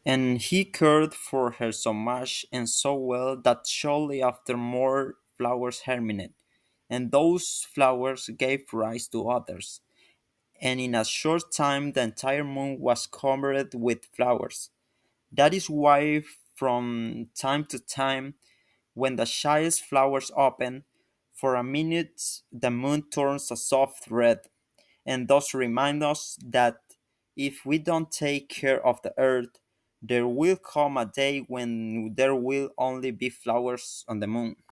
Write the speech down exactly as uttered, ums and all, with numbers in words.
And he cared for her so much and so well that shortly after more flowers germinated, and those flowers gave rise to others. And in a short time, the entire moon was covered with flowers. That is why, from time to time, when the shyest flowers open, for a minute the moon turns a soft red, and thus remind us that if we don't take care of the earth, there will come a day when there will only be flowers on the moon.